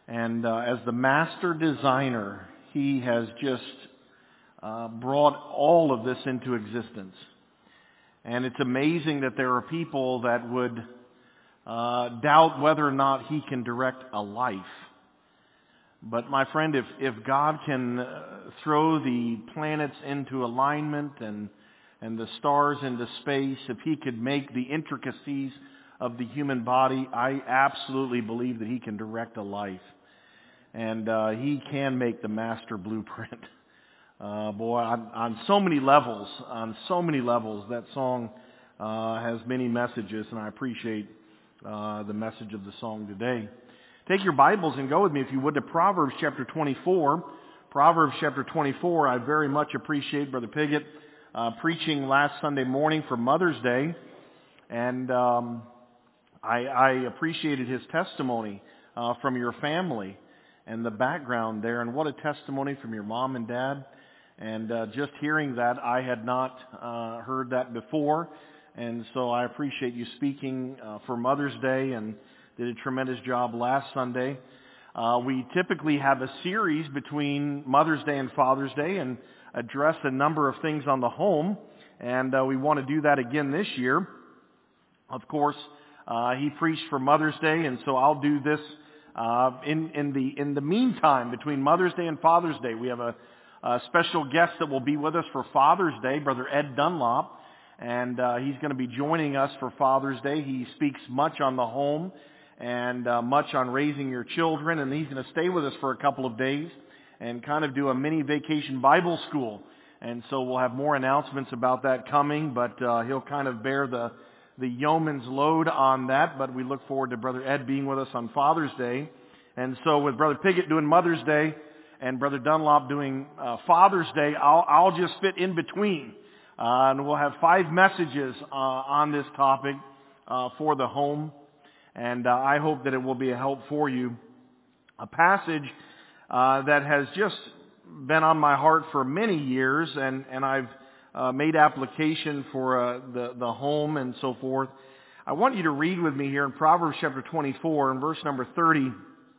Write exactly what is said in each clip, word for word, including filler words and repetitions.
And uh, as the master designer, he has just uh, brought all of this into existence. And it's amazing that there are people that would uh, doubt whether or not he can direct a life. But my friend, if, if God can uh, throw the planets into alignment and and the stars into space, if he could make the intricacies of the human body, I absolutely believe that he can direct a life. And uh, he can make the master blueprint. Uh, boy, on, on so many levels, on so many levels, that song uh, has many messages, and I appreciate uh, the message of the song today. Take your Bibles and go with me, if you would, to Proverbs chapter twenty-four. Proverbs chapter twenty-four, I very much appreciate Brother Piggott uh, preaching last Sunday morning for Mother's Day. And um, I, I appreciated his testimony uh, from your family and the background there. And what a testimony from your mom and dad. And uh, just hearing that, I had not uh, heard that before. And so I appreciate you speaking uh, for Mother's Day, and did a tremendous job last Sunday. Uh, we typically have a series between Mother's Day and Father's Day and address a number of things on the home. And uh, we want to do that again this year. Of course, uh, he preached for Mother's Day, and so I'll do this uh, in, in the in the meantime between Mother's Day and Father's Day. We have a, a special guest that will be with us for Father's Day, Brother Ed Dunlop, and uh, he's going to be joining us for Father's Day. He speaks much on the home and uh, much on raising your children, and he's going to stay with us for a couple of days and kind of do a mini vacation Bible school. And so we'll have more announcements about that coming, but uh, he'll kind of bear the the yeoman's load on that. But we look forward to Brother Ed being with us on Father's Day. And so with Brother Piggott doing Mother's Day and Brother Dunlop doing uh, Father's Day, I'll, I'll just fit in between. Uh, and we'll have five messages uh, on this topic uh, for the home. And uh, I hope that it will be a help for you. A passage uh, that has just been on my heart for many years, and, and I've uh, made application for uh, the, the home and so forth. I want you to read with me here in Proverbs chapter twenty-four and verse number thirty.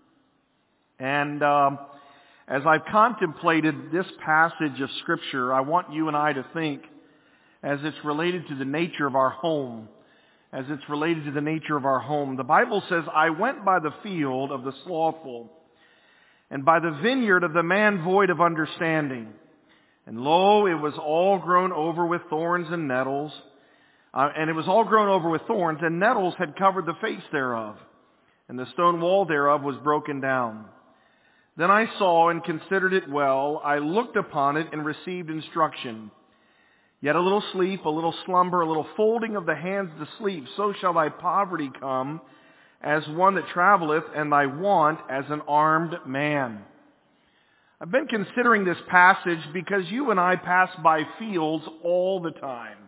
And um, as I've contemplated this passage of Scripture, I want you and I to think as it's related to the nature of our home. As it's related to the nature of our home. The Bible says, I went by the field of the slothful, and by the vineyard of the man void of understanding. And lo, it was all grown over with thorns and nettles. Uh, and it was all grown over with thorns, and nettles had covered the face thereof. And the stone wall thereof was broken down. Then I saw and considered it well. I looked upon it and received instruction. Yet a little sleep, a little slumber, a little folding of the hands to sleep, so shall thy poverty come as one that traveleth, and thy want as an armed man. I've been considering this passage because you and I pass by fields all the time.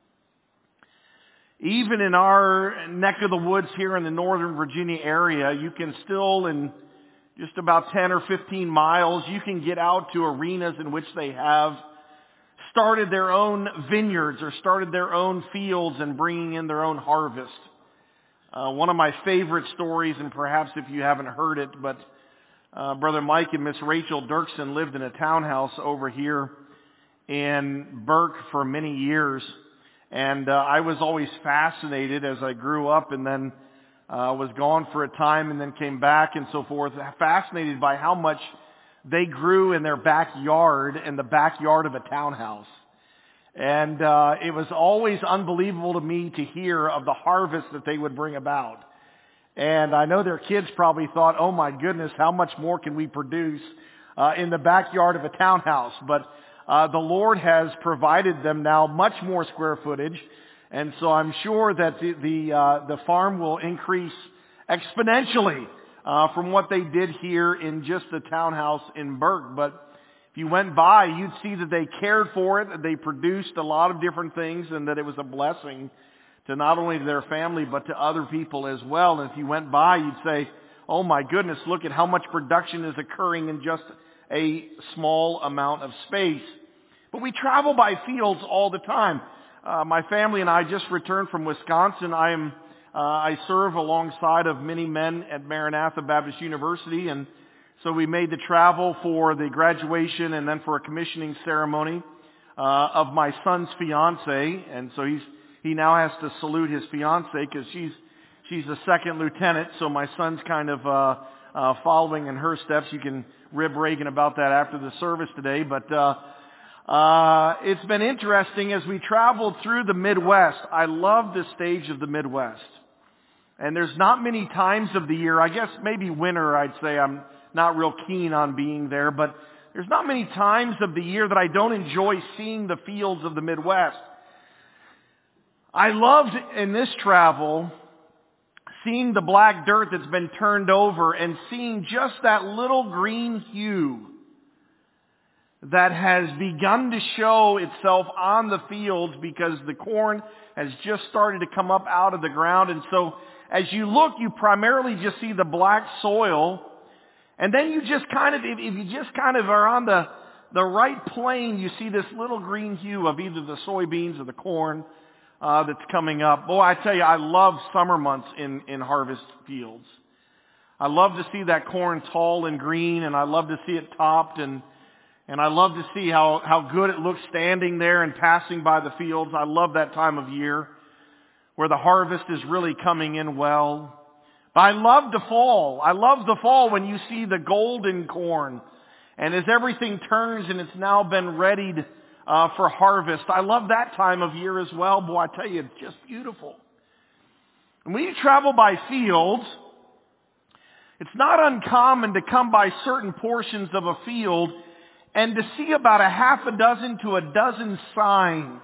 Even in our neck of the woods here in the Northern Virginia area, you can still, in just about ten or fifteen miles, you can get out to arenas in which they have started their own vineyards or started their own fields and bringing in their own harvest. Uh, one of my favorite stories, and perhaps if you haven't heard it, but uh, Brother Mike and Miss Rachel Dirksen lived in a townhouse over here in Burke for many years. And uh, I was always fascinated as I grew up and then uh, was gone for a time and then came back and so forth, fascinated by how much they grew in their backyard, in the backyard of a townhouse. And uh, it was always unbelievable to me to hear of the harvest that they would bring about. And I know their kids probably thought, oh my goodness, how much more can we produce uh, in the backyard of a townhouse? But uh, the Lord has provided them now much more square footage. And so I'm sure that the the, uh, the farm will increase exponentially uh, from what they did here in just the townhouse in Burke. But if you went by, you'd see that they cared for it, that they produced a lot of different things, and that it was a blessing to not only their family, but to other people as well. And if you went by, you'd say, oh my goodness, look at how much production is occurring in just a small amount of space. But we travel by fields all the time. Uh, my family and I just returned from Wisconsin. I am uh, I serve alongside of many men at Maranatha Baptist University, and so we made the travel for the graduation and then for a commissioning ceremony uh, of my son's fiance. And so he's he now has to salute his fiance because she's she's a second lieutenant. So my son's kind of uh, uh, following in her steps. You can rib Reagan about that after the service today, but uh, uh, it's been interesting as we traveled through the Midwest. I love the stage of the Midwest, and there's not many times of the year. I guess maybe winter. I'd say I'm not real keen on being there, but there's not many times of the year that I don't enjoy seeing the fields of the Midwest. I loved in this travel seeing the black dirt that's been turned over and seeing just that little green hue that has begun to show itself on the fields because the corn has just started to come up out of the ground. And so as you look, you primarily just see the black soil. And then you just kind of, if, if you just kind of are on the, the right plane, you see this little green hue of either the soybeans or the corn uh, that's coming up. Boy, I tell you, I love summer months in, in harvest fields. I love to see that corn tall and green, and I love to see it topped, and and I love to see how, how good it looks standing there and passing by the fields. I love that time of year where the harvest is really coming in well. But I love the fall. I love the fall when you see the golden corn. And as everything turns and it's now been readied uh, for harvest, I love that time of year as well. Boy, I tell you, it's just beautiful. And when you travel by fields, it's not uncommon to come by certain portions of a field and to see about a half a dozen to a dozen signs.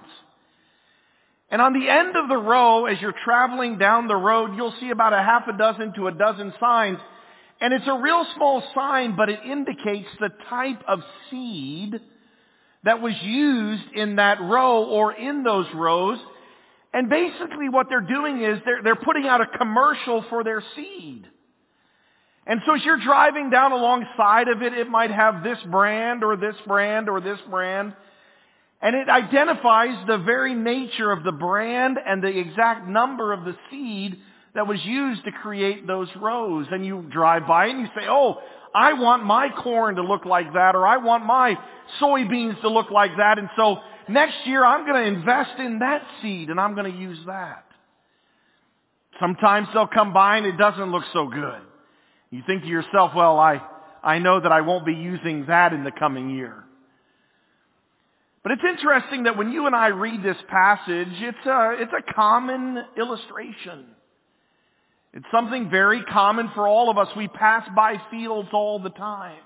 And on the end of the row, as you're traveling down the road, you'll see about a half a dozen to a dozen signs. And it's a real small sign, but it indicates the type of seed that was used in that row or in those rows. And basically what they're doing is they're, they're putting out a commercial for their seed. And so as you're driving down alongside of it, it might have this brand or this brand or this brand. And it identifies the very nature of the brand and the exact number of the seed that was used to create those rows. And you drive by and you say, oh, I want my corn to look like that, or I want my soybeans to look like that. And so next year I'm going to invest in that seed and I'm going to use that. Sometimes they'll come by and it doesn't look so good. You think to yourself, well, I, I know that I won't be using that in the coming year. But it's interesting that when you and I read this passage, it's a, it's a common illustration. It's something very common for all of us. We pass by fields all the time.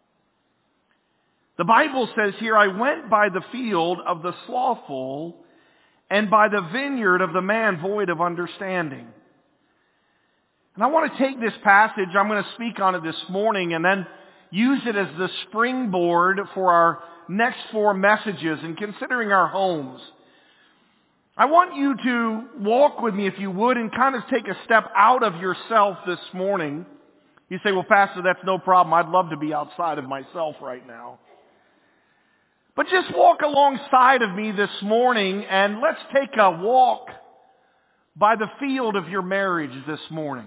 The Bible says here, I went by the field of the slothful and by the vineyard of the man void of understanding. And I want to take this passage, I'm going to speak on it this morning, and then use it as the springboard for our next four messages and considering our homes. I want you to walk with me, if you would, and kind of take a step out of yourself this morning. You say, well, Pastor, that's no problem. I'd love to be outside of myself right now. But just walk alongside of me this morning and let's take a walk by the field of your marriage this morning.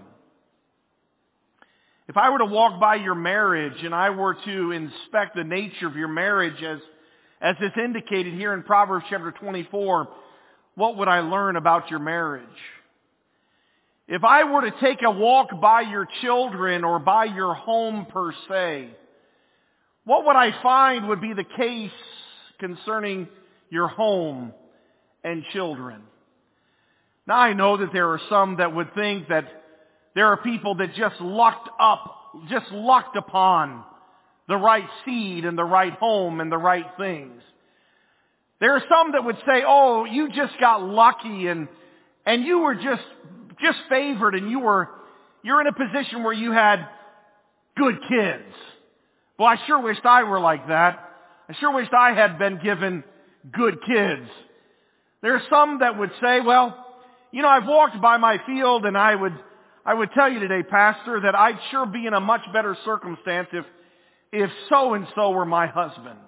If I were to walk by your marriage and I were to inspect the nature of your marriage as, as is indicated here in Proverbs chapter twenty-four, what would I learn about your marriage? If I were to take a walk by your children or by your home per se, what would I find would be the case concerning your home and children? Now I know that there are some that would think that there are people that just lucked up, just lucked upon the right seed and the right home and the right things. There are some that would say, oh, you just got lucky and, and you were just, just favored and you were, you're in a position where you had good kids. Well, I sure wished I were like that. I sure wished I had been given good kids. There are some that would say, well, you know, I've walked by my field and I would, I would tell you today, Pastor, that I'd sure be in a much better circumstance if, if so-and-so were my husband.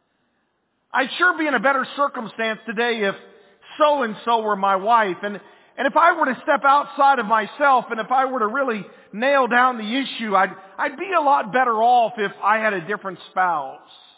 I'd sure be in a better circumstance today if so-and-so were my wife. And, And if I were to step outside of myself, and if I were to really nail down the issue, I'd, I'd be a lot better off if I had a different spouse.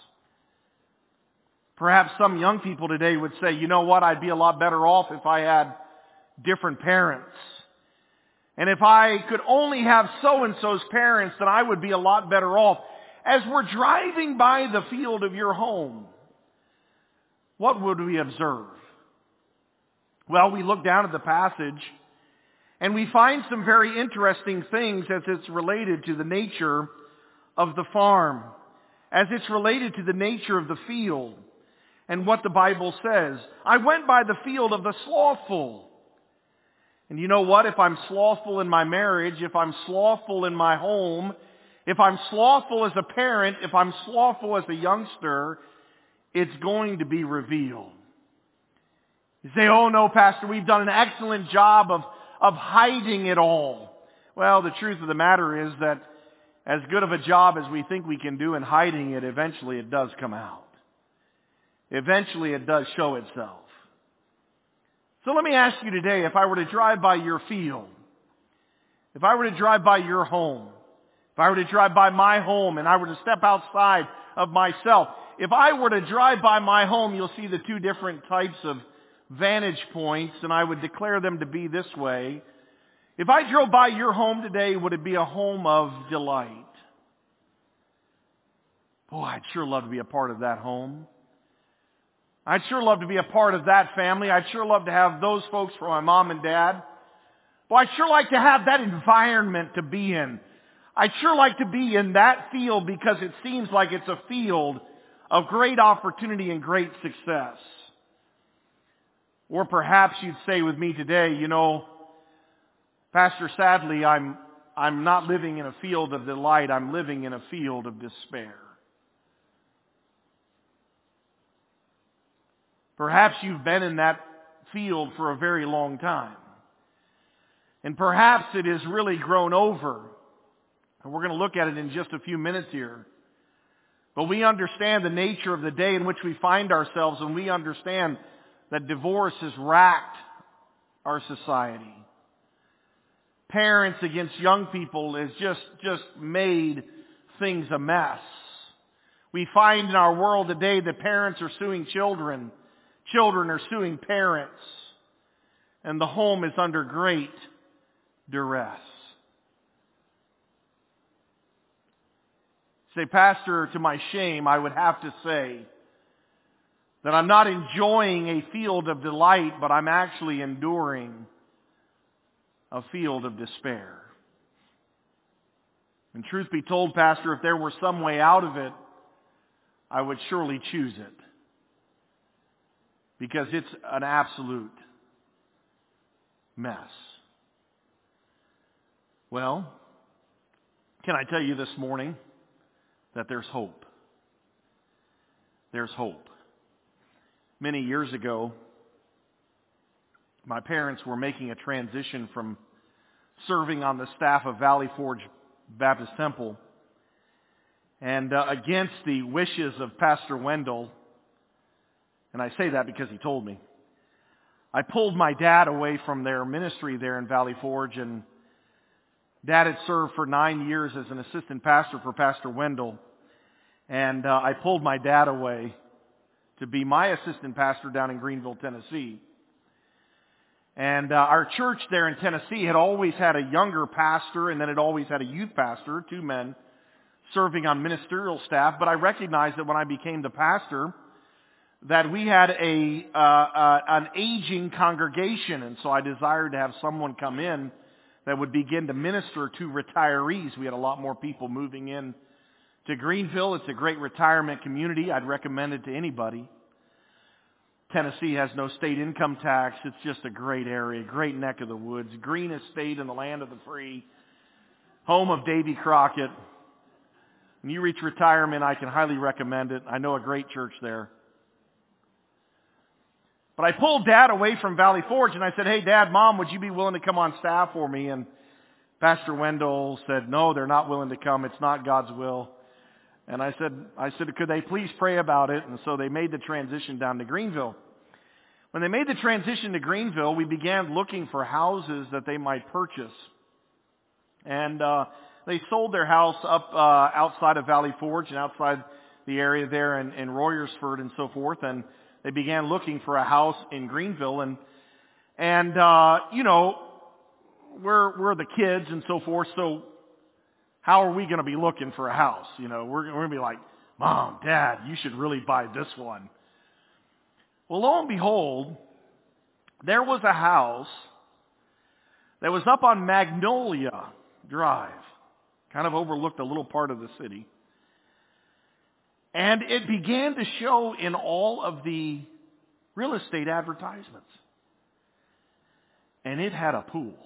Perhaps some young people today would say, you know what, I'd be a lot better off if I had different parents. And if I could only have so-and-so's parents, then I would be a lot better off. As we're driving by the field of your home, what would we observe? Well, we look down at the passage and we find some very interesting things as it's related to the nature of the farm, as it's related to the nature of the field and what the Bible says. I went by the field of the slothful. And you know what? If I'm slothful in my marriage, if I'm slothful in my home, if I'm slothful as a parent, if I'm slothful as a youngster, it's going to be revealed. You say, oh no, Pastor, we've done an excellent job of, of hiding it all. Well, the truth of the matter is that as good of a job as we think we can do in hiding it, eventually it does come out. Eventually it does show itself. So let me ask you today, if I were to drive by your field, if I were to drive by your home, if I were to drive by my home and I were to step outside of myself, if I were to drive by my home, you'll see the two different types of vantage points, and I would declare them to be this way. If I drove by your home today, would it be a home of delight? Boy, I'd sure love to be a part of that home. I'd sure love to be a part of that family. I'd sure love to have those folks for my mom and dad. Boy, I'd sure like to have that environment to be in. I'd sure like to be in that field because it seems like it's a field of great opportunity and great success. Or perhaps you'd say with me today, you know, Pastor, sadly, I'm, I'm not living in a field of delight. I'm living in a field of despair. Perhaps you've been in that field for a very long time. And perhaps it has really grown over. And we're going to look at it in just a few minutes here. But we understand the nature of the day in which we find ourselves, and we understand that divorce has racked our society. Parents against young people has just, just made things a mess. We find in our world today that parents are suing children. Children are suing parents. And the home is under great duress. Say, Pastor, to my shame, I would have to say that I'm not enjoying a field of delight, but I'm actually enduring a field of despair. And truth be told, Pastor, if there were some way out of it, I would surely choose it. Because it's an absolute mess. Well, can I tell you this morning that there's hope? There's hope. Many years ago, my parents were making a transition from serving on the staff of Valley Forge Baptist Temple. And uh, against the wishes of Pastor Wendell, and I say that because he told me, I pulled my dad away from their ministry there in Valley Forge, and Dad had served for nine years as an assistant pastor for Pastor Wendell. And uh, I pulled my dad away to be my assistant pastor down in Greenville, Tennessee. And uh, our church there in Tennessee had always had a younger pastor, and then it always had a youth pastor, two men, serving on ministerial staff. But I recognized that when I became the pastor, that we had a uh, uh, an aging congregation, and so I desired to have someone come in that would begin to minister to retirees. We had a lot more people moving in to Greenville. It's a great retirement community. I'd recommend it to anybody. Tennessee has no state income tax. It's just a great area, great neck of the woods, greenest state in the land of the free, home of Davy Crockett. When you reach retirement, I can highly recommend it. I know a great church there. But I pulled Dad away from Valley Forge and I said, hey, Dad, Mom, would you be willing to come on staff for me? And Pastor Wendell said, no, they're not willing to come. It's not God's will. And I said, I said, could they please pray about it? And so they made the transition down to Greenville. When they made the transition to Greenville, we began looking for houses that they might purchase. And uh, they sold their house up uh, outside of Valley Forge and outside the area there in, in Royersford and so forth. And they began looking for a house in Greenville. And, and uh, you know, we're, we're the kids and so forth, so how are we going to be looking for a house? You know, we're, we're going to be like, Mom, Dad, you should really buy this one. Well, lo and behold, there was a house that was up on Magnolia Drive, kind of overlooked a little part of the city. And it began to show in all of the real estate advertisements. And it had a pool.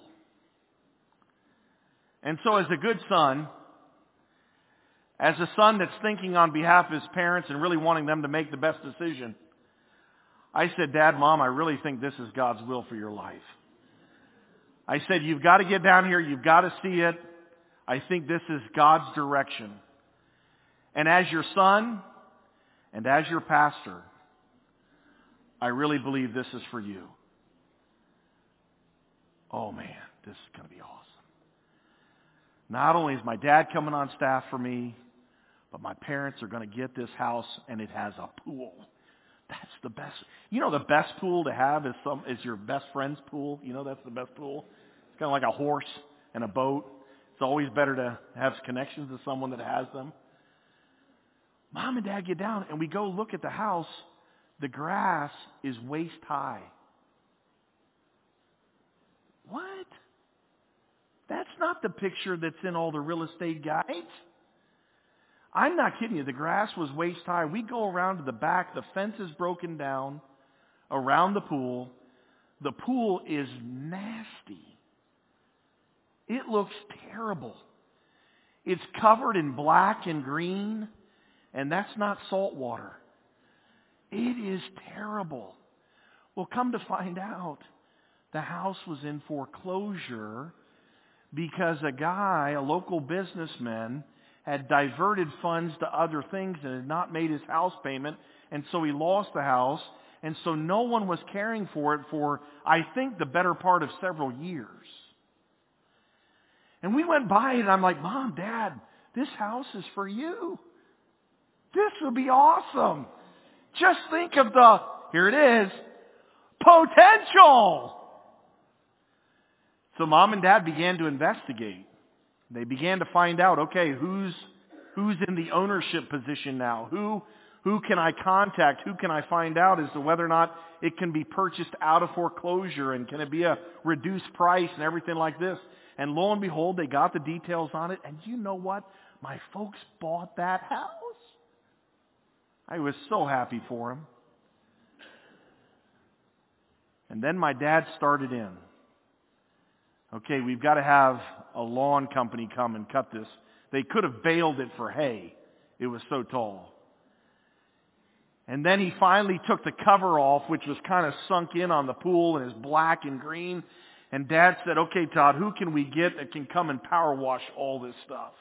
And so as a good son, as a son that's thinking on behalf of his parents and really wanting them to make the best decision, I said, Dad, Mom, I really think this is God's will for your life. I said, you've got to get down here. You've got to see it. I think this is God's direction. And as your son and as your pastor, I really believe this is for you. Oh, man, this is going to be awesome. Not only is my dad coming on staff for me, but my parents are going to get this house, and it has a pool. That's the best. You know, the best pool to have is some is your best friend's pool. You know, that's the best pool. It's kind of like a horse and a boat. It's always better to have connections to someone that has them. Mom and Dad get down, and we go look at the house. The grass is waist high. What? That's not the picture that's in all the real estate guides. I'm not kidding you. The grass was waist high. We go around to the back. The fence is broken down around the pool. The pool is nasty. It looks terrible. It's covered in black and green, and that's not salt water. It is terrible. Well, come to find out, the house was in foreclosure because a guy, a local businessman, had diverted funds to other things and had not made his house payment, and so he lost the house, and so no one was caring for it for, I think, the better part of several years. And we went by it, and I'm like, Mom, Dad, this house is for you. This will be awesome. Just think of the, here it is, potential. So Mom and Dad began to investigate. They began to find out, okay, who's who's in the ownership position now? Who who can I contact? Who can I find out as to whether or not it can be purchased out of foreclosure, and can it be a reduced price and everything like this? And lo and behold, they got the details on it. And you know what? My folks bought that house. I was so happy for them. And then my dad started in. Okay, we've got to have a lawn company come and cut this. They could have baled it for hay. It was so tall. And then he finally took the cover off, which was kind of sunk in on the pool and is black and green. And Dad said, okay, Todd, who can we get that can come and power wash all this stuff?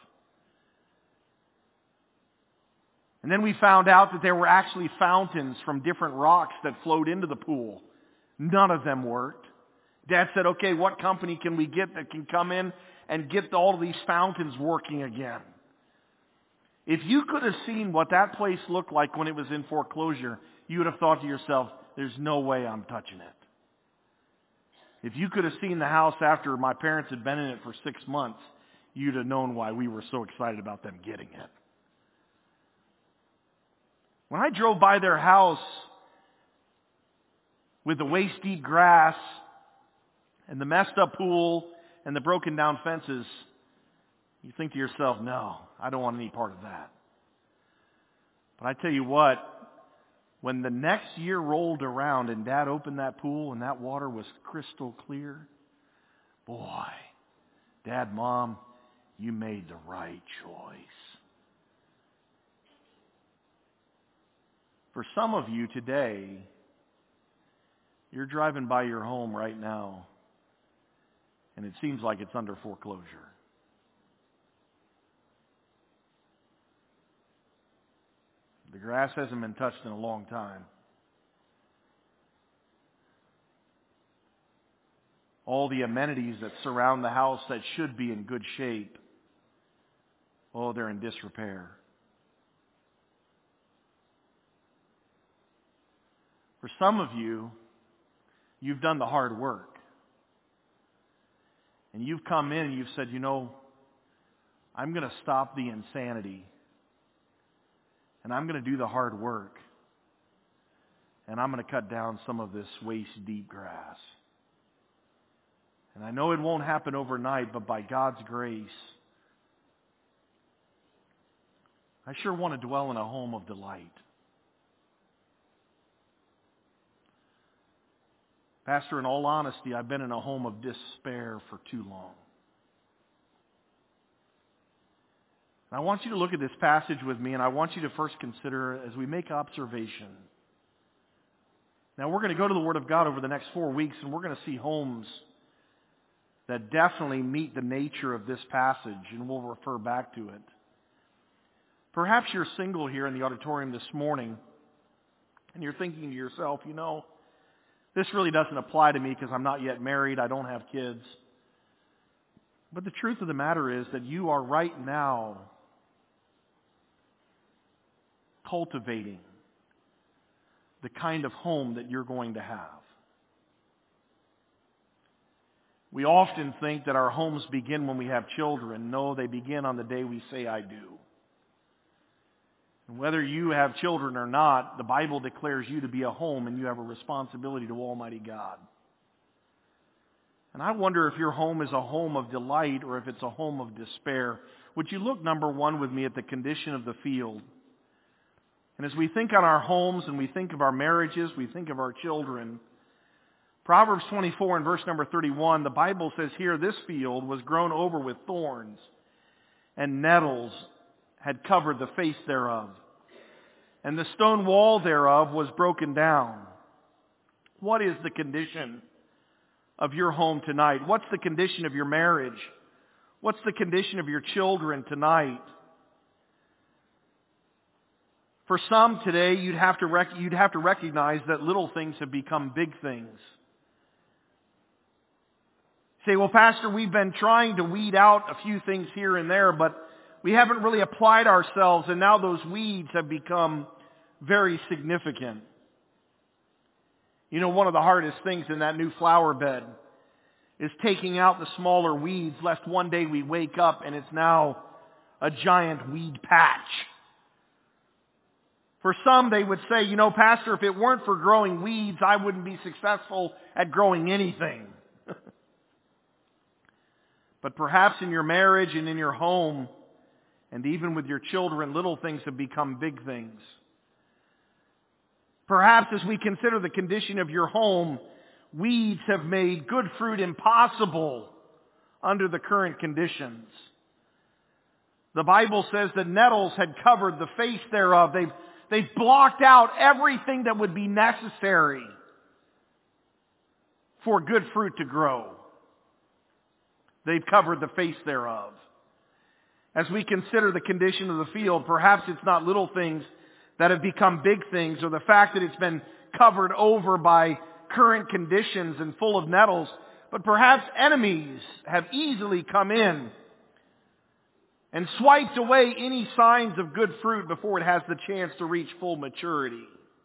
And then we found out that there were actually fountains from different rocks that flowed into the pool. None of them worked. Dad said, okay, what company can we get that can come in and get all of these fountains working again? If you could have seen what that place looked like when it was in foreclosure, you would have thought to yourself, there's no way I'm touching it. If you could have seen the house after my parents had been in it for six months, you'd have known why we were so excited about them getting it. When I drove by their house with the waist-deep grass and the messed up pool and the broken down fences, you think to yourself, no, I don't want any part of that. But I tell you what, when the next year rolled around and Dad opened that pool and that water was crystal clear, boy, Dad, Mom, you made the right choice. For some of you today, you're driving by your home right now, and it seems like it's under foreclosure. The grass hasn't been touched in a long time. all the amenities that surround the house that should be in good shape, oh, they're in disrepair. For some of you, you've done the hard work. And you've come in and you've said, you know, I'm going to stop the insanity. And I'm going to do the hard work. And I'm going to cut down some of this waist-deep grass. And I know it won't happen overnight, but by God's grace, I sure want to dwell in a home of delight. Pastor, in all honesty, I've been in a home of despair for too long. And I want you to look at this passage with me, and I want you to first consider as we make observation. Now, we're going to go to the Word of God over the next four weeks, and we're going to see homes that definitely meet the nature of this passage, and we'll refer back to it. Perhaps you're single here in the auditorium this morning, and you're thinking to yourself, you know, this really doesn't apply to me because I'm not yet married, I don't have kids. But the truth of the matter is that you are right now cultivating the kind of home that you're going to have. We often think that our homes begin when we have children. No, they begin on the day we say, I do. And whether you have children or not, the Bible declares you to be a home and you have a responsibility to Almighty God. And I wonder if your home is a home of delight or if it's a home of despair. Would you look, number one, with me at the condition of the field? And as we think on our homes and we think of our marriages, we think of our children, Proverbs twenty-four and verse number thirty-one, the Bible says here, this field was grown over with thorns, and nettles had covered the face thereof, and the stone wall thereof was broken down. What is the condition of your home tonight? What's the condition of your marriage? What's the condition of your children tonight? For some today, you'd have to rec- you'd have to recognize that little things have become big things. Say, well, Pastor, we've been trying to weed out a few things here and there, but we haven't really applied ourselves, and now those weeds have become very significant. You know, one of the hardest things in that new flower bed is taking out the smaller weeds, lest one day we wake up and it's now a giant weed patch. For some, they would say, you know, Pastor, if it weren't for growing weeds, I wouldn't be successful at growing anything. But perhaps in your marriage and in your home, and even with your children, little things have become big things. Perhaps as we consider the condition of your home, weeds have made good fruit impossible under the current conditions. The Bible says that nettles had covered the face thereof. They've, they've blocked out everything that would be necessary for good fruit to grow. They've covered the face thereof. As we consider the condition of the field, perhaps it's not little things that have become big things, or the fact that it's been covered over by current conditions and full of nettles, but perhaps enemies have easily come in and swiped away any signs of good fruit before it has the chance to reach full maturity.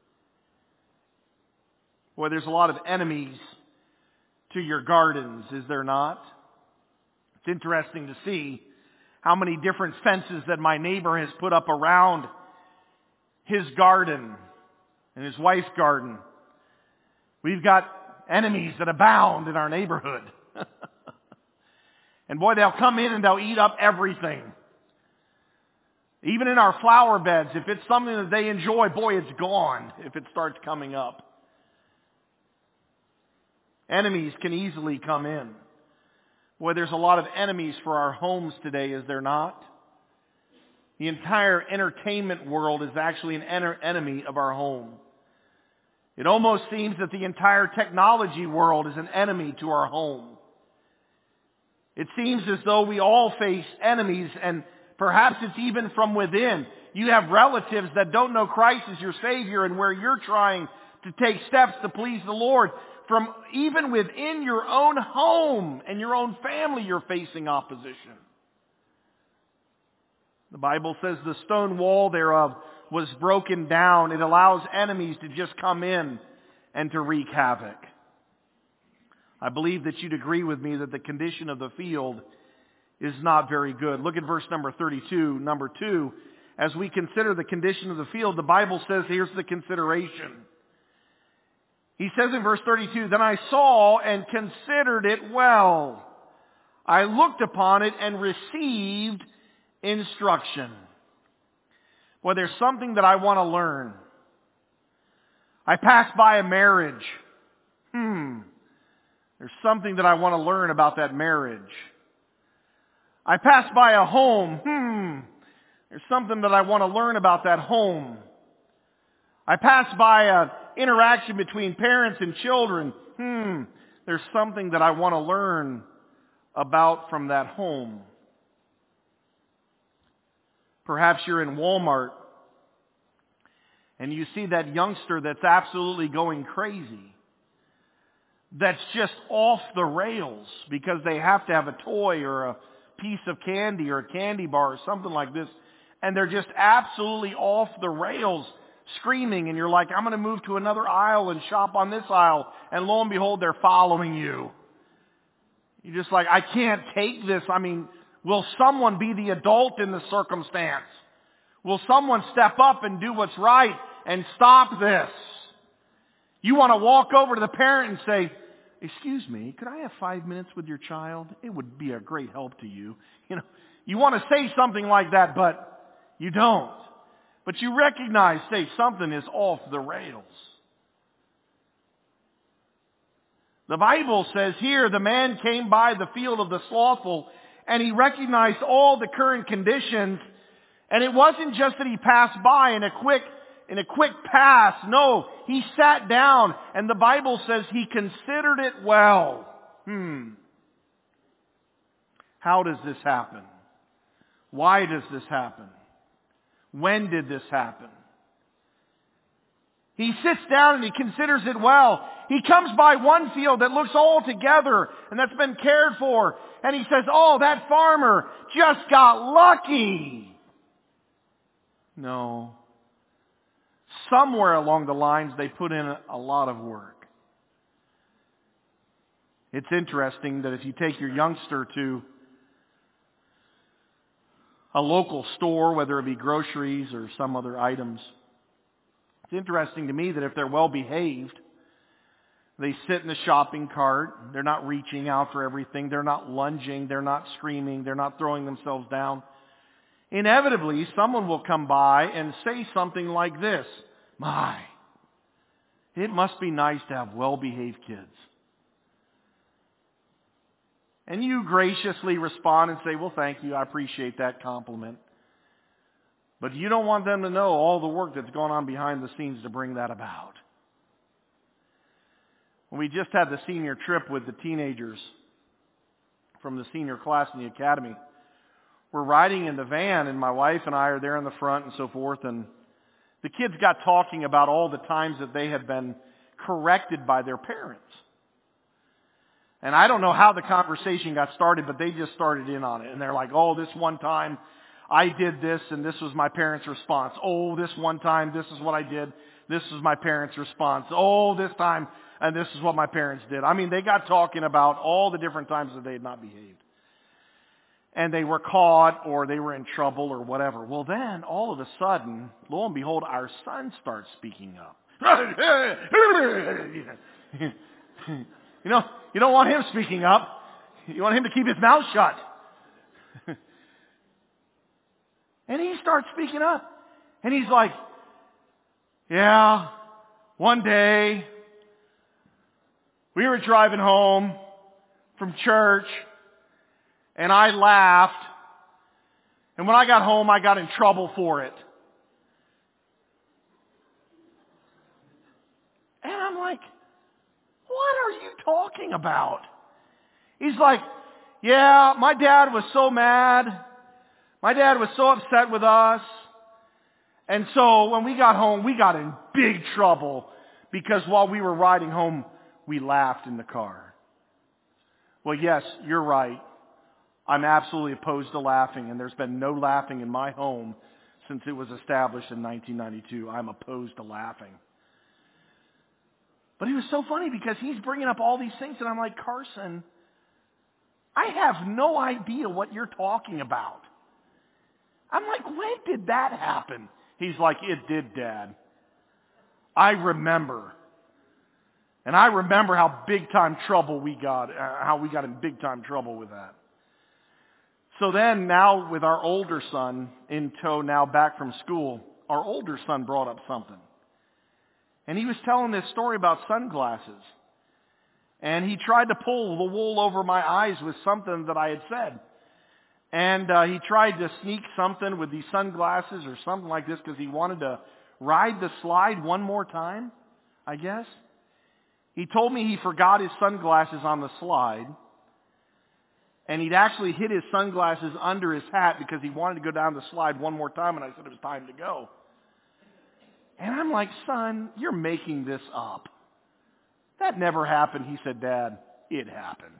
Boy, there's a lot of enemies to your gardens, is there not? It's interesting to see how many different fences that my neighbor has put up around his garden and his wife's garden. We've got enemies that abound in our neighborhood. And boy, they'll come in and they'll eat up everything. Even in our flower beds, if it's something that they enjoy, boy, it's gone if it starts coming up. Enemies can easily come in. Boy, there's a lot of enemies for our homes today, is there not? The entire entertainment world is actually an en- enemy of our home. It almost seems that the entire technology world is an enemy to our home. It seems as though we all face enemies, and perhaps it's even from within. You have relatives that don't know Christ as your Savior, and where you're trying to take steps to please the Lord, from even within your own home and your own family you're facing opposition. The Bible says the stone wall thereof was broken down. It allows enemies to just come in and to wreak havoc. I believe that you'd agree with me that the condition of the field is not very good. Look at verse number thirty-two, number two. As we consider the condition of the field, the Bible says here's the consideration. He says in verse thirty-two, then I saw and considered it well. I looked upon it and received instruction. Well, there's something that I want to learn. I passed by a marriage. Hmm. There's something that I want to learn about that marriage. I passed by a home. Hmm. There's something that I want to learn about that home. I passed by an interaction between parents and children. Hmm. There's something that I want to learn about from that home. Perhaps you're in Walmart and you see that youngster that's absolutely going crazy. That's just off the rails because they have to have a toy or a piece of candy or a candy bar or something like this. And they're just absolutely off the rails screaming. And you're like, I'm going to move to another aisle and shop on this aisle. And lo and behold, they're following you. You're just like, I can't take this. I mean, will someone be the adult in the circumstance? Will someone step up and do what's right and stop this? You want to walk over to the parent and say, excuse me, could I have five minutes with your child? It would be a great help to you. You know, you want to say something like that, but you don't. But you recognize, say, something is off the rails. The Bible says here, the man came by the field of the slothful, and he recognized all the current conditions. And it wasn't just that he passed by in a quick, in a quick pass. No, he sat down, and the Bible says he considered it well. Hmm. How does this happen? Why does this happen? When did this happen? He sits down and he considers it well. He comes by one field that looks all together and that's been cared for. And he says, oh, that farmer just got lucky. No. Somewhere along the lines they put in a, a lot of work. It's interesting that if you take your youngster to a local store, whether it be groceries or some other items, it's interesting to me that if they're well behaved, they sit in the shopping cart. They're not reaching out for everything. They're not lunging. They're not screaming. They're not throwing themselves down. Inevitably, someone will come by and say something like this. My, it must be nice to have well-behaved kids. And you graciously respond and say, well, thank you. I appreciate that compliment. But you don't want them to know all the work that's gone on behind the scenes to bring that about. When we just had the senior trip with the teenagers from the senior class in the academy, we're riding in the van and my wife and I are there in the front and so forth, and the kids got talking about all the times that they had been corrected by their parents. And I don't know how the conversation got started, but they just started in on it. And they're like, oh, this one time I did this and this was my parents' response. Oh, this one time this is what I did. This was my parents' response. Oh, this time and this is what my parents did. I mean, they got talking about all the different times that they had not behaved. And they were caught or they were in trouble or whatever. Well, then all of a sudden, lo and behold, our son starts speaking up. You know, you don't want him speaking up. You want him to keep his mouth shut. And he starts speaking up. And he's like, yeah, one day we were driving home from church and I laughed. And when I got home, I got in trouble for it. And I'm like, what are you talking about? He's like, yeah, my dad was so mad. My dad was so upset with us. And so when we got home, we got in big trouble because while we were riding home, we laughed in the car. Well, yes, you're right. I'm absolutely opposed to laughing, and there's been no laughing in my home since it was established in nineteen ninety-two. I'm opposed to laughing. But it was so funny because he's bringing up all these things, and I'm like, Carson, I have no idea what you're talking about. I'm like, when did that happen? He's like, it did, Dad. I remember. And I remember how big time trouble we got, uh, how we got in big time trouble with that. So then now with our older son in tow, now back from school, our older son brought up something. And he was telling this story about sunglasses. And he tried to pull the wool over my eyes with something that I had said. And uh, he tried to sneak something with these sunglasses or something like this because he wanted to ride the slide one more time, I guess. He told me he forgot his sunglasses on the slide. And he'd actually hid his sunglasses under his hat because he wanted to go down the slide one more time. And I said it was time to go. And I'm like, son, you're making this up. That never happened. He said, Dad, it happened.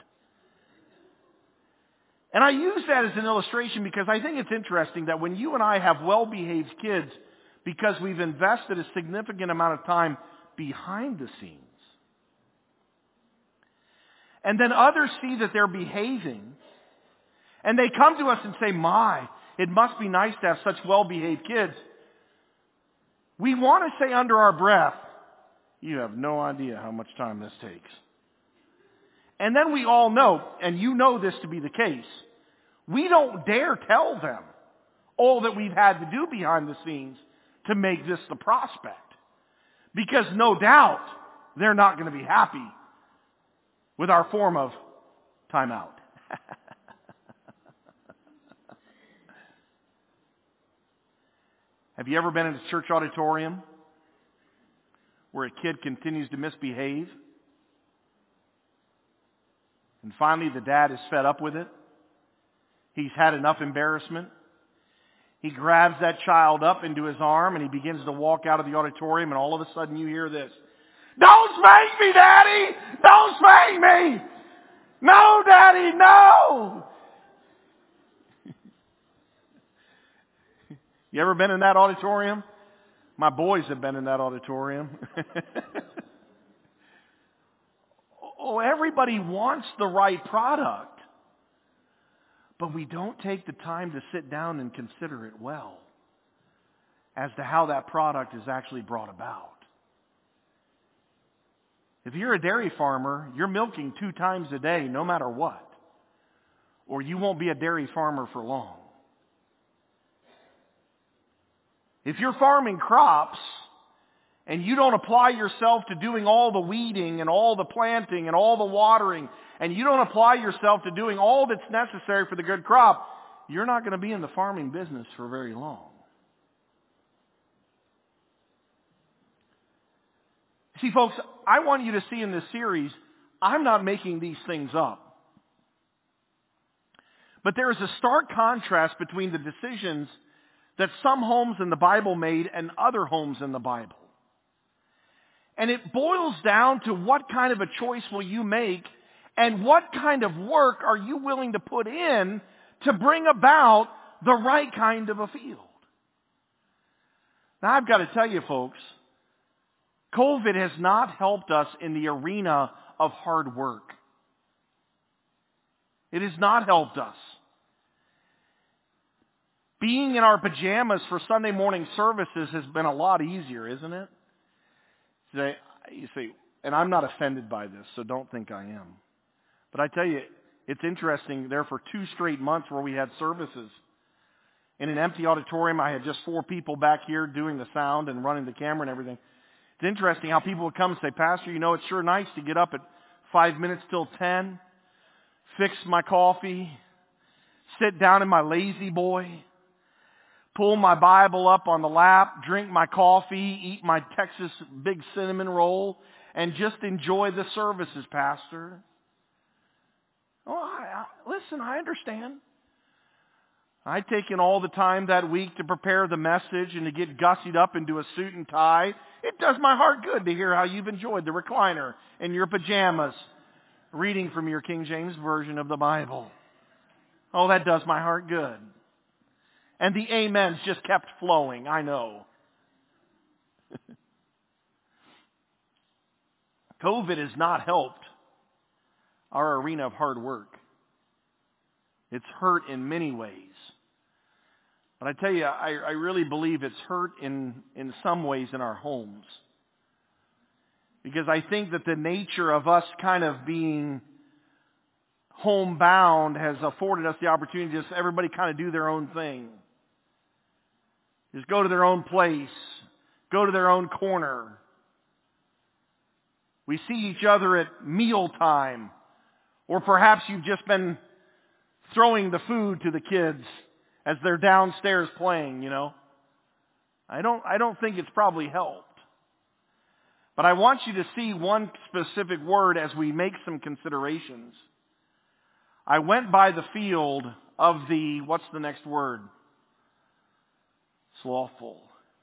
And I use that as an illustration because I think it's interesting that when you and I have well-behaved kids, because we've invested a significant amount of time behind the scenes, and then others see that they're behaving, and they come to us and say, my, it must be nice to have such well-behaved kids. We want to say under our breath, you have no idea how much time this takes. And then we all know, and you know this to be the case, we don't dare tell them all that we've had to do behind the scenes to make this the prospect. Because no doubt they're not going to be happy with our form of timeout. Have you ever been in a church auditorium where a kid continues to misbehave? And finally the dad is fed up with it. He's had enough embarrassment. He grabs that child up into his arm and he begins to walk out of the auditorium, and all of a sudden you hear this. Don't spank me, Daddy! Don't spank me! No, Daddy, no! You ever been in that auditorium? My boys have been in that auditorium. Oh, everybody wants the right product. But we don't take the time to sit down and consider it well as to how that product is actually brought about. If you're a dairy farmer, you're milking two times a day no matter what, or you won't be a dairy farmer for long. If you're farming crops and you don't apply yourself to doing all the weeding and all the planting and all the watering, and you don't apply yourself to doing all that's necessary for the good crop, you're not going to be in the farming business for very long. See, folks, I want you to see in this series, I'm not making these things up. But there is a stark contrast between the decisions that some homes in the Bible made and other homes in the Bible. And it boils down to what kind of a choice will you make, and what kind of work are you willing to put in to bring about the right kind of a field. Now I've got to tell you folks, COVID has not helped us in the arena of hard work. It has not helped us. Being in our pajamas for Sunday morning services has been a lot easier, isn't it? You say, and I'm not offended by this, so don't think I am. But I tell you, it's interesting, there for two straight months where we had services. In an empty auditorium, I had just four people back here doing the sound and running the camera and everything. It's interesting how people would come and say, Pastor, you know, it's sure nice to get up at five minutes till ten, fix my coffee, sit down in my lazy boy, pull my Bible up on the lap, drink my coffee, eat my Texas big cinnamon roll, and just enjoy the services, Pastor. Oh, I, I, listen, I understand. I'd taken all the time that week to prepare the message and to get gussied up into a suit and tie. It does my heart good to hear how you've enjoyed the recliner in your pajamas, reading from your King James Version of the Bible. Oh, that does my heart good. And the amens just kept flowing, I know. COVID has not helped our arena of hard work. It's hurt in many ways. But I tell you, I, I really believe it's hurt in, in some ways in our homes. Because I think that the nature of us kind of being homebound has afforded us the opportunity to just everybody kind of do their own thing. Just go to their own place. Go to their own corner. We see each other at mealtime. Or perhaps you've just been throwing the food to the kids as they're downstairs playing, you know. I don't, I don't think it's probably helped. But I want you to see one specific word as we make some considerations. I went by the field of the, what's the next word? Slothful.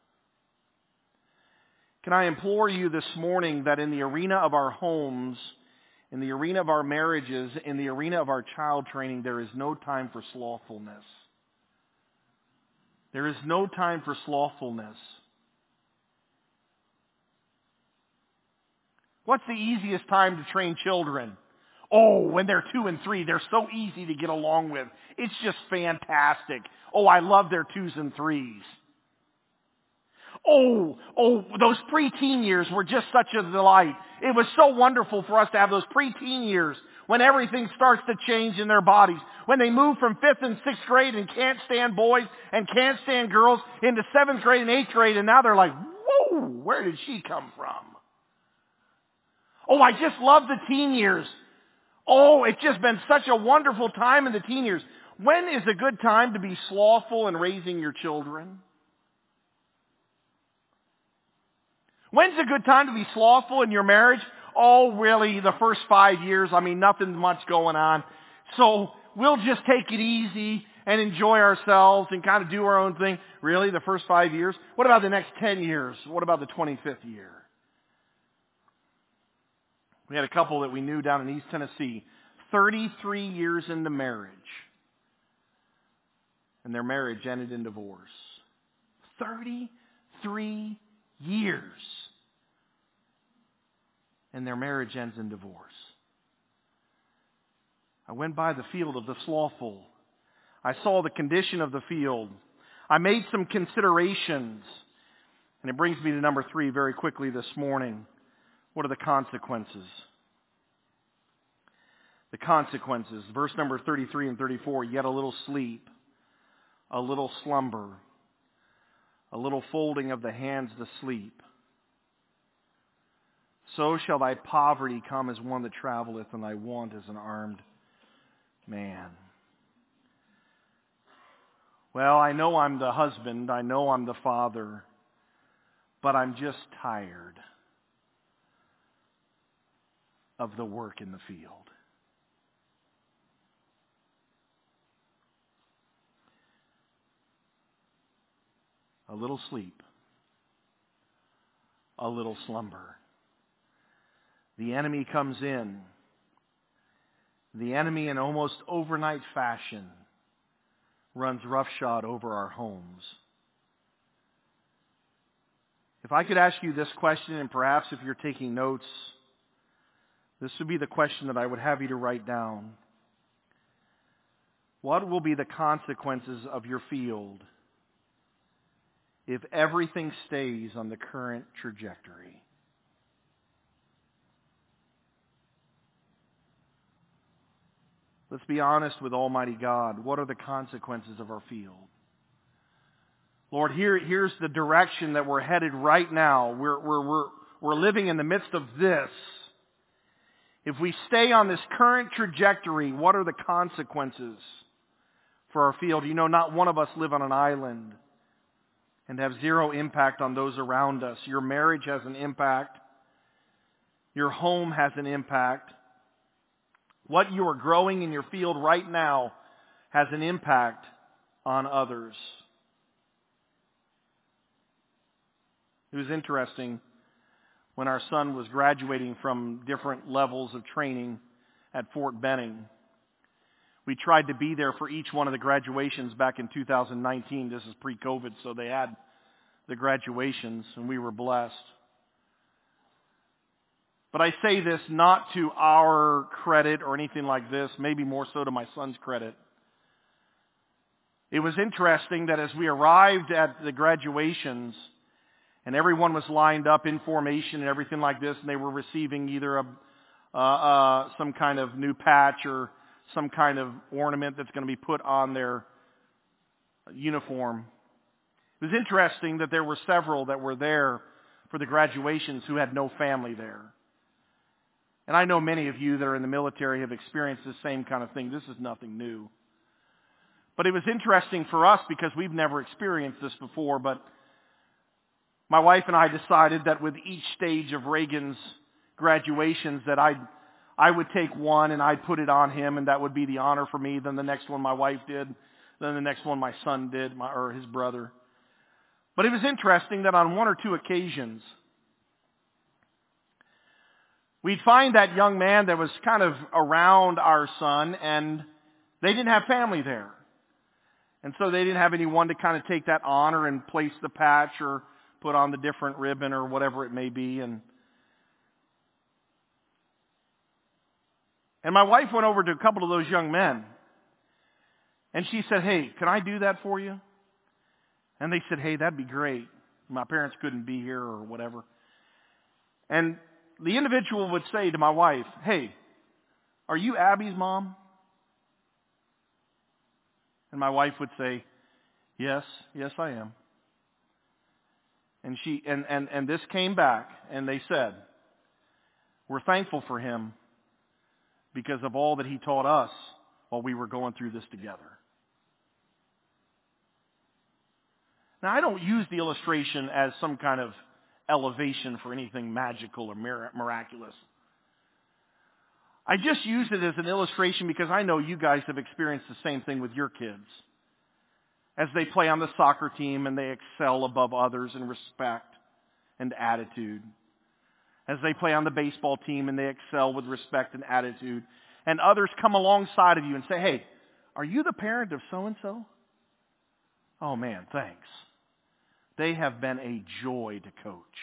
Can I implore you this morning that in the arena of our homes, in the arena of our marriages, in the arena of our child training, there is no time for slothfulness. There is no time for slothfulness. What's the easiest time to train children? Oh, when they're two and three, they're so easy to get along with. It's just fantastic. Oh, I love their twos and threes. Oh, oh, those preteen years were just such a delight. It was so wonderful for us to have those preteen years when everything starts to change in their bodies. When they move from fifth and sixth grade and can't stand boys and can't stand girls into seventh grade and eighth grade, and now they're like, whoa, where did she come from? Oh, I just love the teen years. Oh, it's just been such a wonderful time in the teen years. When is a good time to be slothful in raising your children? When's a good time to be slothful in your marriage? Oh, really, the first five years, I mean, nothing much going on. So we'll just take it easy and enjoy ourselves and kind of do our own thing. Really, the first five years? What about the next ten years? What about the twenty-fifth year? We had a couple that we knew down in East Tennessee, thirty-three years into marriage. And their marriage ended in divorce. thirty-three years. And their marriage ends in divorce. I went by the field of the slothful. I saw the condition of the field. I made some considerations. And it brings me to number three very quickly this morning. What are the consequences? The consequences. Verse number thirty-three and thirty-four. Yet a little sleep, a little slumber, a little folding of the hands to sleep. So shall thy poverty come as one that traveleth, and thy want as an armed man. Well, I know I'm the husband, I know I'm the father, but I'm just tired of the work in the field. A little sleep, a little slumber. The enemy comes in. The enemy, in almost overnight fashion, runs roughshod over our homes. If I could ask you this question, and perhaps if you're taking notes, this would be the question that I would have you to write down. What will be the consequences of your field if everything stays on the current trajectory? Let's be honest with Almighty God. What are the consequences of our field? Lord, here, here's the direction that we're headed right now. We're, we're, we're, we're living in the midst of this. If we stay on this current trajectory, what are the consequences for our field? You know, not one of us live on an island and have zero impact on those around us. Your marriage has an impact. Your home has an impact. What you are growing in your field right now has an impact on others. It was interesting when our son was graduating from different levels of training at Fort Benning. We tried to be there for each one of the graduations back in two thousand nineteen. This is pre-COVID, so they had the graduations, and we were blessed. But I say this not to our credit or anything like this, maybe more so to my son's credit. It was interesting that as we arrived at the graduations, and everyone was lined up in formation and everything like this, and they were receiving either a, uh, uh, some kind of new patch or some kind of ornament that's going to be put on their uniform. It was interesting that there were several that were there for the graduations who had no family there. And I know many of you that are in the military have experienced the same kind of thing. This is nothing new. But it was interesting for us because we've never experienced this before, but my wife and I decided that with each stage of Reagan's graduations that I'd I would take one and I'd put it on him, and that would be the honor for me. Then the next one my wife did. Then the next one my son did, my, or his brother. But it was interesting that on one or two occasions, we'd find that young man that was kind of around our son, and they didn't have family there. And so they didn't have anyone to kind of take that honor and place the patch or put on the different ribbon or whatever it may be. And And my wife went over to a couple of those young men. And she said, "Hey, can I do that for you?" And they said, "Hey, that'd be great. My parents couldn't be here," or whatever. And the individual would say to my wife, "Hey, are you Abby's mom?" And my wife would say, "Yes, yes I am." And she and, and, and this came back, and they said, "We're thankful for him because of all that he taught us while we were going through this together." Now, I don't use the illustration as some kind of elevation for anything magical or miraculous. I just use it as an illustration because I know you guys have experienced the same thing with your kids. As they play on the soccer team and they excel above others in respect and attitude. As they play on the baseball team and they excel with respect and attitude. And others come alongside of you and say, "Hey, are you the parent of so-and-so?" "Oh man, thanks. They have been a joy to coach."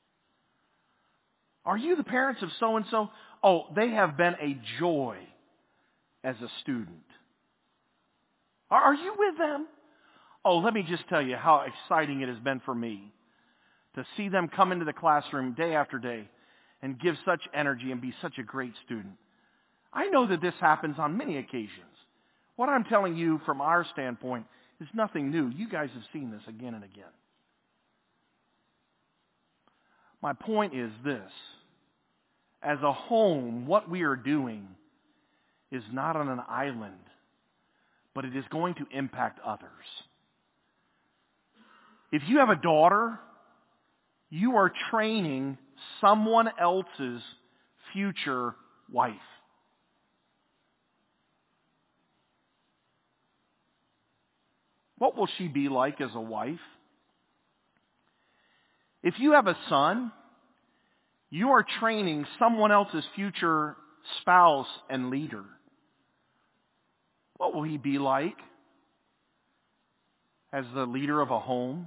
"Are you the parents of so-and-so?" "Oh, they have been a joy as a student." "Are you with them?" "Oh, let me just tell you how exciting it has been for me to see them come into the classroom day after day and give such energy and be such a great student." I know that this happens on many occasions. What I'm telling you from our standpoint is nothing new. You guys have seen this again and again. My point is this. As a home, what we are doing is not on an island, but it is going to impact others. If you have a daughter, you are training someone else's future wife. What will she be like as a wife? If you have a son, you are training someone else's future spouse and leader. What will he be like as the leader of a home?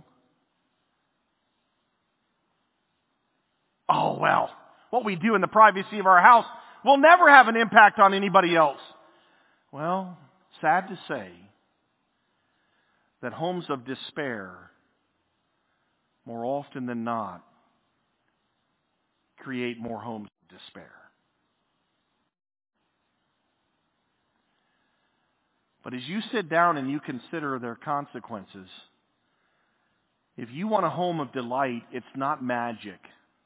"Oh, well, what we do in the privacy of our house will never have an impact on anybody else." Well, sad to say that homes of despair, more often than not, create more homes of despair. But as you sit down and you consider their consequences, if you want a home of delight, it's not magic.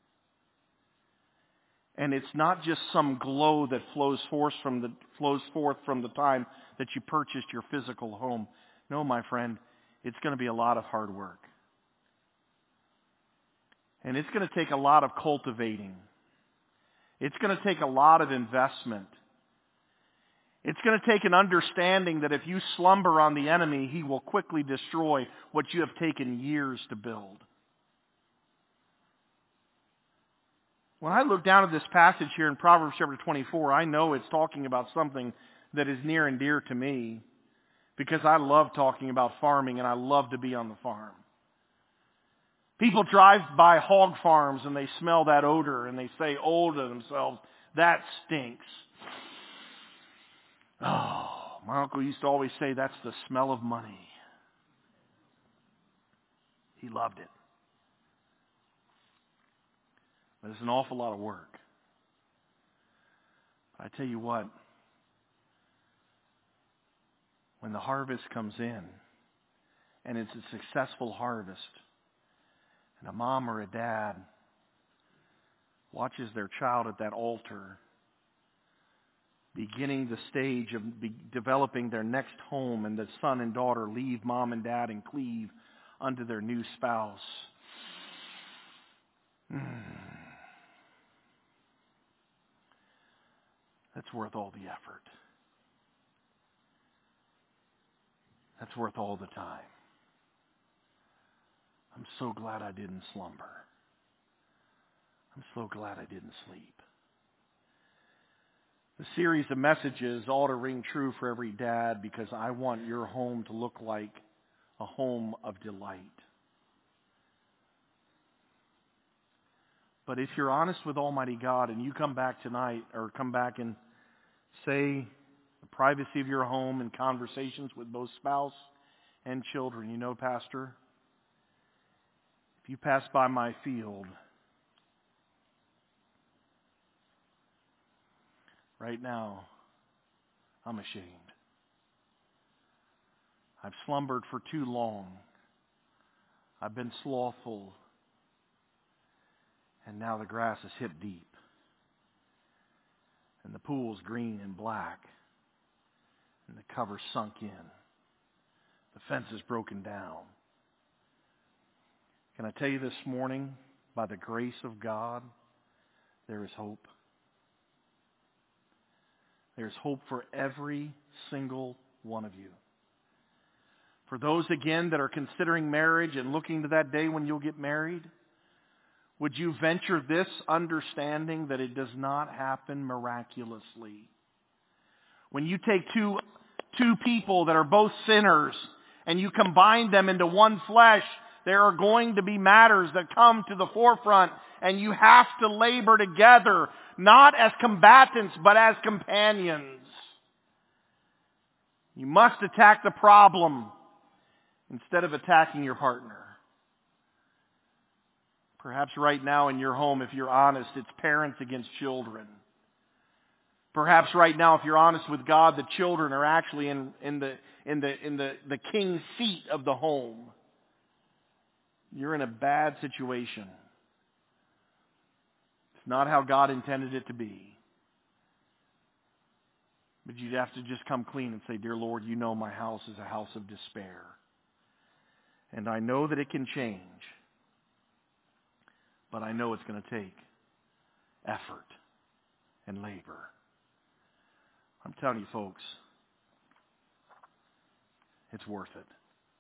And it's not just some glow that flows forth from the flows forth from the time that you purchased your physical home. No, my friend, it's going to be a lot of hard work. And it's going to take a lot of cultivating. It's going to take a lot of investment. It's going to take an understanding that if you slumber on the enemy, he will quickly destroy what you have taken years to build. When I look down at this passage here in Proverbs chapter twenty-four, I know it's talking about something that is near and dear to me because I love talking about farming and I love to be on the farm. People drive by hog farms and they smell that odor and they say, oh, to themselves, that stinks. Oh, my uncle used to always say that's the smell of money. He loved it. But it's an awful lot of work. But I tell you what, when the harvest comes in, and it's a successful harvest, and a mom or a dad watches their child at that altar, beginning the stage of be developing their next home, and the son and daughter leave mom and dad and cleave unto their new spouse. Mm. That's worth all the effort. That's worth all the time. I'm so glad I didn't slumber. I'm so glad I didn't sleep. The series of messages ought to ring true for every dad because I want your home to look like a home of delight. But if you're honest with Almighty God and you come back tonight or come back and say the privacy of your home and conversations with both spouse and children, you know, Pastor, if you pass by my field, right now, I'm ashamed. I've slumbered for too long. I've been slothful. And now the grass is hip deep. And the pool's green and black. And the cover's sunk in. The fence is broken down. Can I tell you this morning, by the grace of God, there is hope. There's hope for every single one of you. For those, again, that are considering marriage and looking to that day when you'll get married, would you venture this understanding that it does not happen miraculously? When you take two, two people that are both sinners and you combine them into one flesh, there are going to be matters that come to the forefront, and you have to labor together, not as combatants, but as companions. You must attack the problem instead of attacking your partner. Perhaps right now in your home, if you're honest, it's parents against children. Perhaps right now, if you're honest with God, the children are actually in, in the in the in the, the king's seat of the home. You're in a bad situation. It's not how God intended it to be. But you'd have to just come clean and say, dear Lord, you know my house is a house of despair. And I know that it can change. But I know it's going to take effort and labor. I'm telling you, folks, it's worth it.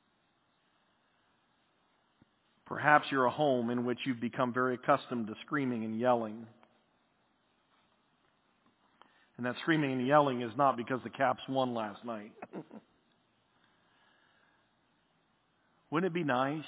Perhaps you're a home in which you've become very accustomed to screaming and yelling. And that screaming and yelling is not because the Caps won last night. Wouldn't it be nice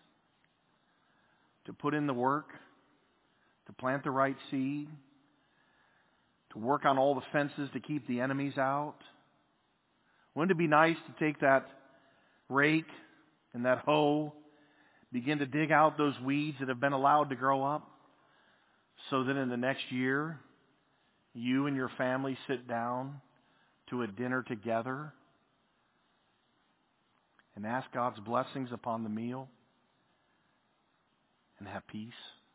to put in the work, to plant the right seed, to work on all the fences to keep the enemies out? Wouldn't it be nice to take that rake and that hoe, begin to dig out those weeds that have been allowed to grow up, so that in the next year, you and your family sit down to a dinner together and ask God's blessings upon the meal and have peace?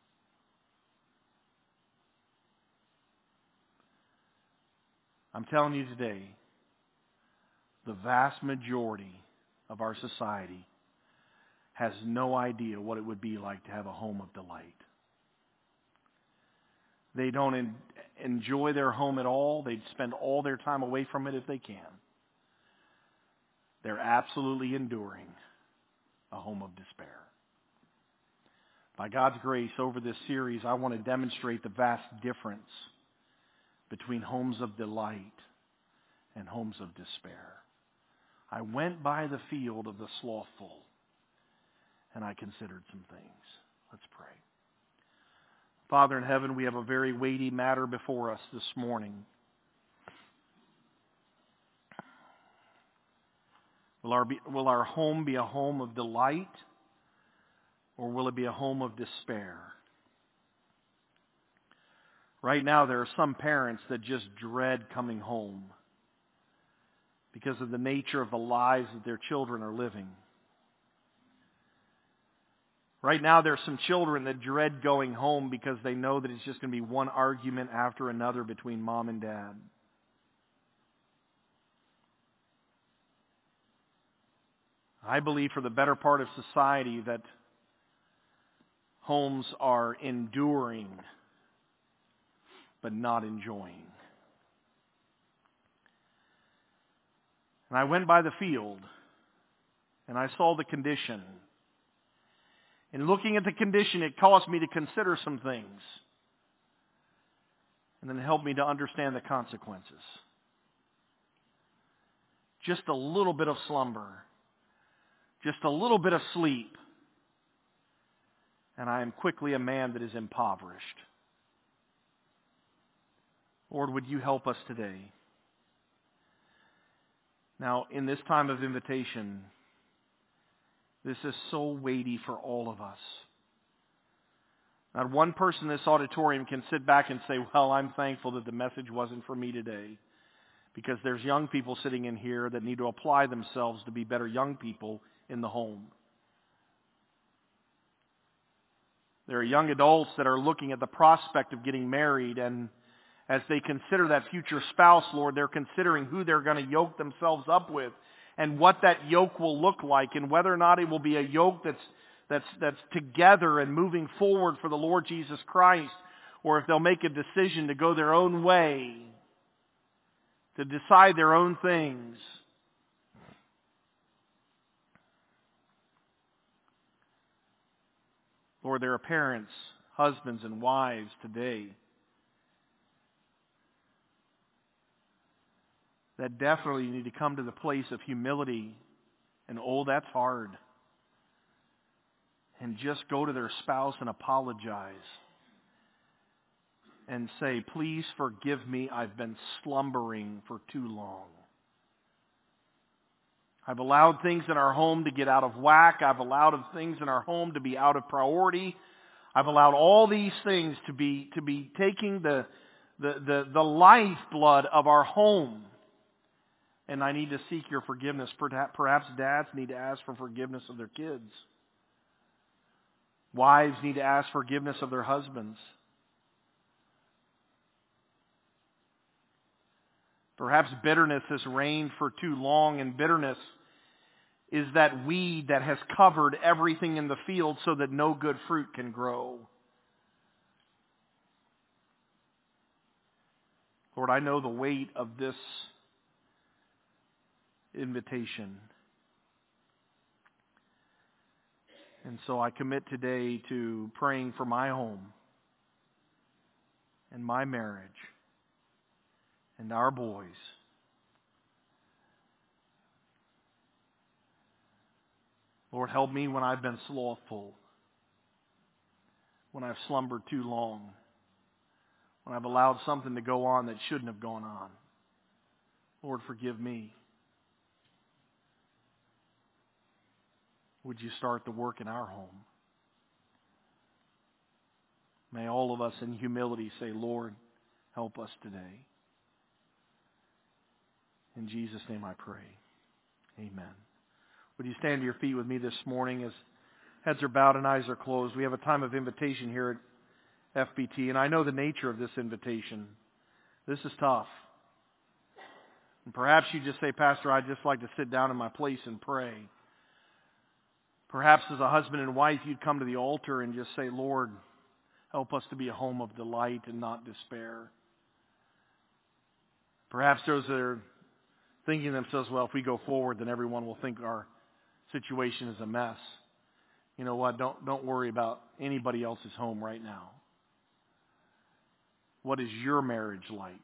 I'm telling you today, the vast majority of our society has no idea what it would be like to have a home of delight. They don't en- enjoy their home at all. They spend all their time away from it if they can. They're absolutely enduring a home of despair. By God's grace, over this series, I want to demonstrate the vast difference between homes of delight and homes of despair. I went by the field of the slothful, and I considered some things. Let's pray. Father in heaven, we have a very weighty matter before us this morning. Will our, be, will our home be a home of delight, or will it be a home of despair? Right now, there are some parents that just dread coming home because of the nature of the lives that their children are living. Right now, there are some children that dread going home because they know that it's just going to be one argument after another between mom and dad. I believe for the better part of society that homes are enduring but not enjoying. And I went by the field and I saw the condition. In looking at the condition, it caused me to consider some things. And then it helped me to understand the consequences. Just a little bit of slumber. Just a little bit of sleep. And I am quickly a man that is impoverished. Lord, would you help us today? Now, in this time of invitation, this is so weighty for all of us. Not one person in this auditorium can sit back and say, well, I'm thankful that the message wasn't for me today. Because there's young people sitting in here that need to apply themselves to be better young people in the home. There are young adults that are looking at the prospect of getting married, and as they consider that future spouse, Lord, they're considering who they're going to yoke themselves up with and what that yoke will look like, and whether or not it will be a yoke that's that's that's together and moving forward for the Lord Jesus Christ, or if they'll make a decision to go their own way, to decide their own things. Lord, there are parents, husbands, and wives today that definitely need to come to the place of humility. And oh, that's hard. And just go to their spouse and apologize. And say, please forgive me, I've been slumbering for too long. I've allowed things in our home to get out of whack. I've allowed things in our home to be out of priority. I've allowed all these things to be to be taking the the the, the lifeblood of our home. And I need to seek your forgiveness. Perhaps dads need to ask for forgiveness of their kids. Wives need to ask forgiveness of their husbands. Perhaps bitterness has reigned for too long, and bitterness is that weed that has covered everything in the field so that no good fruit can grow. Lord, I know the weight of this invitation. And so I commit today to praying for my home and my marriage and our boys. Lord, help me when I've been slothful, when I've slumbered too long, when I've allowed something to go on that shouldn't have gone on. Lord, forgive me. Would you start the work in our home? May all of us in humility say, Lord, help us today. In Jesus' name I pray. Amen. Would you stand to your feet with me this morning as heads are bowed and eyes are closed? We have a time of invitation here at F B T, and I know the nature of this invitation. This is tough. And perhaps you just say, Pastor, I'd just like to sit down in my place and pray. Perhaps as a husband and wife, you'd come to the altar and just say, Lord, Help us to be a home of delight and not despair. Perhaps those that are thinking to themselves, well, if we go forward, then everyone will think our situation is a mess. You know what? Don't, don't worry about anybody else's home right now. What is your marriage like?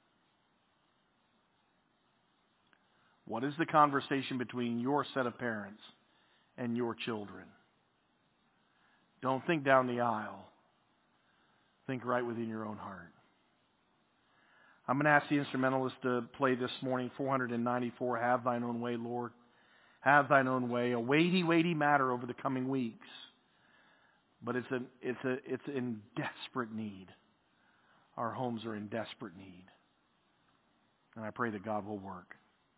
What is the conversation between your set of parents and your children? Don't think down the aisle. Think right within your own heart. I'm going to ask the instrumentalist to play this morning, four ninety-four, Have Thine Own Way, Lord. Have Thine Own Way, a weighty, weighty matter over the coming weeks. But it's, a, it's, a, it's in desperate need. Our homes are in desperate need. And I pray that God will work.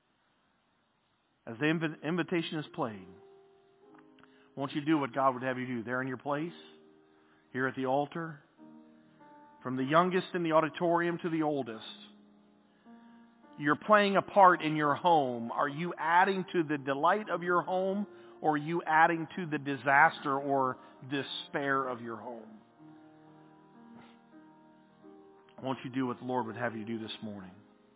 As the inv- invitation is played, won't you do what God would have you do? There in your place, here at the altar, from the youngest in the auditorium to the oldest, you're playing a part in your home. Are you adding to the delight of your home, or are you adding to the disaster or despair of your home? Won't you do what the Lord would have you do this morning?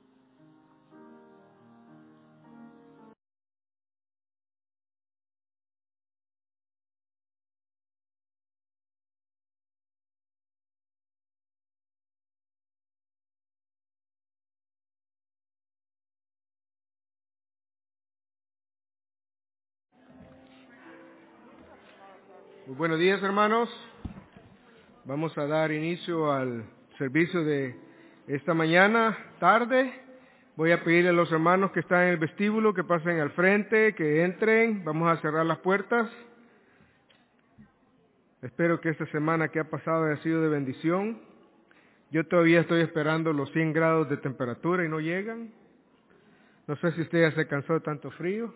Muy buenos días, hermanos. Vamos a dar inicio al servicio de esta mañana, tarde. Voy a pedirle a los hermanos que están en el vestíbulo que pasen al frente, que entren. Vamos a cerrar las puertas. Espero que esta semana que ha pasado haya sido de bendición. Yo todavía estoy esperando los cien grados de temperatura y no llegan. No sé si usted ya se cansó de tanto frío,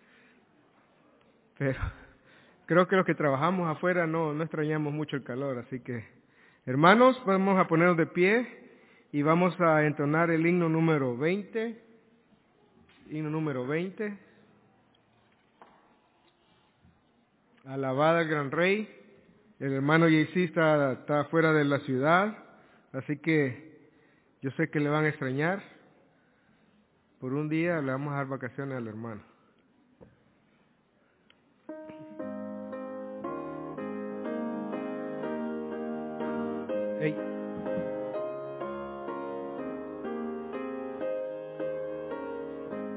pero creo que los que trabajamos afuera no, no extrañamos mucho el calor. Así que, hermanos, vamos a ponernos de pie y vamos a entonar el himno número veinte. Himno número veinte. Alabada al gran Rey. El hermano Jaycee está, está fuera de la ciudad, así que yo sé que le van a extrañar. Por un día le vamos a dar vacaciones al hermano. Hey.